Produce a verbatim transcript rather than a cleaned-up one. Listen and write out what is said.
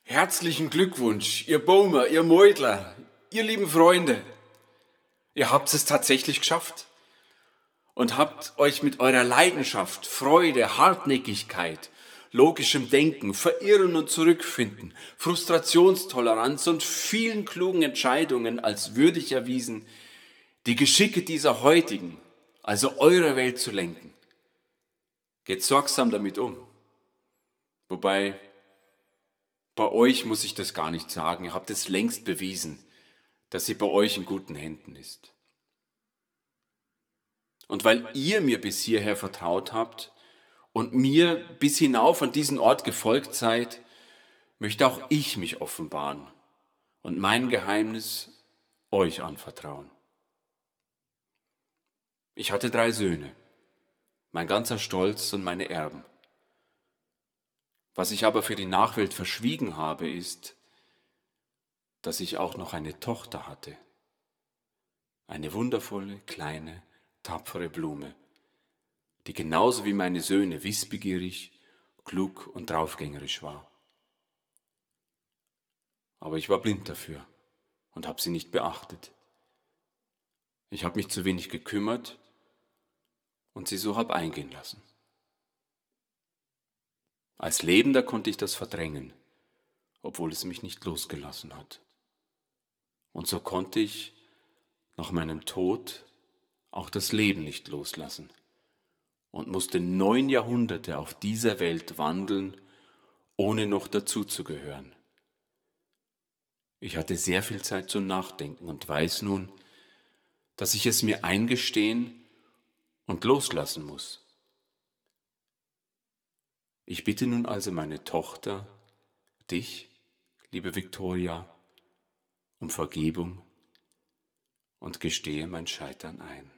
Herzlichen Glückwunsch, ihr Baumer, ihr Meudler, ihr lieben Freunde. Ihr habt es tatsächlich geschafft und habt euch mit eurer Leidenschaft, Freude, Hartnäckigkeit, logischem Denken, Verirren und Zurückfinden, Frustrationstoleranz und vielen klugen Entscheidungen als würdig erwiesen, die Geschicke dieser heutigen, also eurer Welt zu lenken. Geht sorgsam damit um. Wobei, bei euch muss ich das gar nicht sagen. Ihr habt es längst bewiesen, dass sie bei euch in guten Händen ist. Und weil ihr mir bis hierher vertraut habt und mir bis hinauf an diesen Ort gefolgt seid, möchte auch ich mich offenbaren und mein Geheimnis euch anvertrauen. Ich hatte drei Söhne, mein ganzer Stolz und meine Erben. Was ich aber für die Nachwelt verschwiegen habe, ist, dass ich auch noch eine Tochter hatte. Eine wundervolle, kleine, tapfere Blume, die genauso wie meine Söhne wissbegierig, klug und draufgängerisch war. Aber ich war blind dafür und habe sie nicht beachtet. Ich habe mich zu wenig gekümmert und sie so hab eingehen lassen. Als Lebender konnte ich das verdrängen, obwohl es mich nicht losgelassen hat. Und so konnte ich nach meinem Tod auch das Leben nicht loslassen und musste neun Jahrhunderte auf dieser Welt wandeln, ohne noch dazuzugehören. Ich hatte sehr viel Zeit zum Nachdenken und weiß nun, dass ich es mir eingestehen und loslassen muss. Ich bitte nun also meine Tochter, dich, liebe Viktoria, um Vergebung und gestehe mein Scheitern ein.